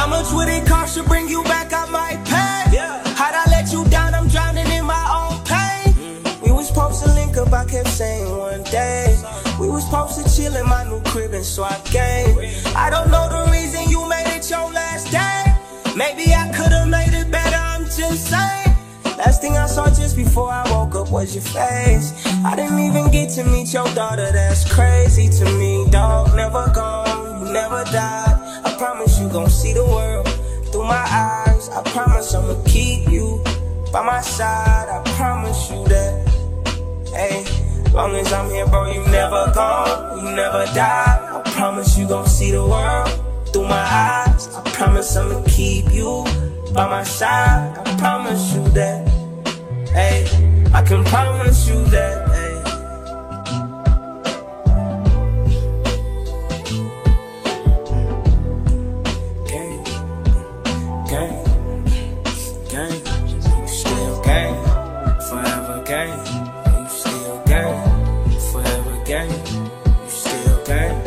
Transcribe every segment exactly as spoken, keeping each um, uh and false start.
How much would it cost to bring you back? I might pay. Yeah. How'd I let you down? I'm drowning in my own pain. Mm. We was supposed to link up, I kept saying one day. We was supposed to chill in my new crib and swap game. I don't know the reason you made it your last day. Maybe I could've made it better, I'm just saying. Last thing I saw just before I woke up was your face. I didn't even get to meet your daughter, that's crazy to me. Dog, never gone, you never died. I promise you gon' see the world through my eyes. I promise I'ma keep you by my side. I promise you that. Hey, long as I'm here, bro, you never gone, you never died. I promise you gon' see the world through my eyes. I promise I'ma keep you by my side. I promise you that. Hey, I can promise you that. Hey. Gang, gang, gang. You still gang, forever gang. You still gang, forever gang. You still gang.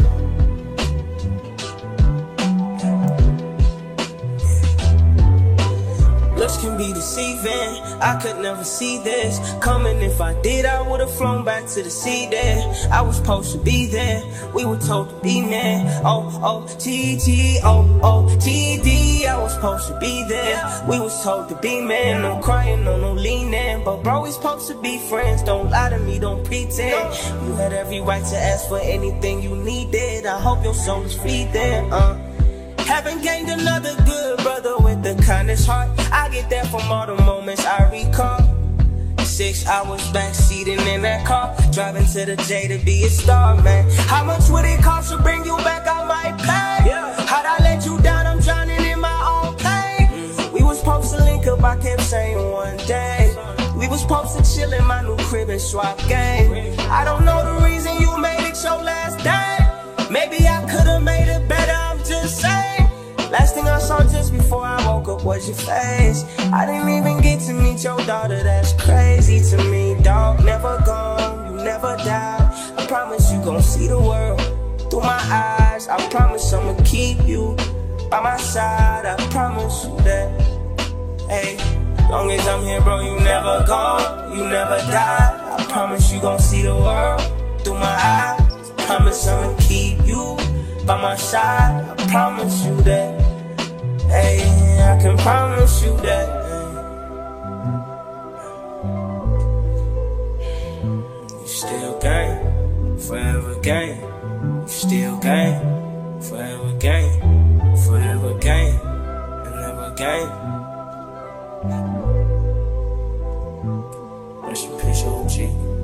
Looks can be deceiving, I could never see this coming. If I did, I would've flown back to the sea there. I was supposed to be there, we were told to be men. O O T T, O O T D, I was supposed to be there. We was told to be men, no crying, no, no leaning. But bro, we supposed to be friends, don't lie to me, don't pretend. You had every right to ask for anything you needed. I hope your soul is free there, uh Haven't gained another good brother with the kindest heart. I get that from all the moments I recall. Six hours backseating in that car, driving to the J to be a star, man. How much would it cost to bring you back? I might pay. Yeah. How'd I let you down? I'm drowning in my own pain. Mm. We was supposed to link up, I kept saying one day. We was supposed to chill in my new crib and swap game. I don't know the reason you made it your last day. Maybe I could've made it better, I'm just saying. Last thing I saw just before I woke up was your face. I didn't even get to meet your daughter, that's crazy to me. Dog, never gone, you never died. I promise you gon' see the world through my eyes. I promise I'ma keep you by my side. I promise you that. Hey, long as I'm here, bro, you never gone, you never died. I promise you gon' see the world through my eyes. I promise I'ma keep you by my side. I promise you that. Hey, I can promise you that. You still gang, forever gang. You still gang, forever gang. Forever gang, and never gang. Rest in peace, O G.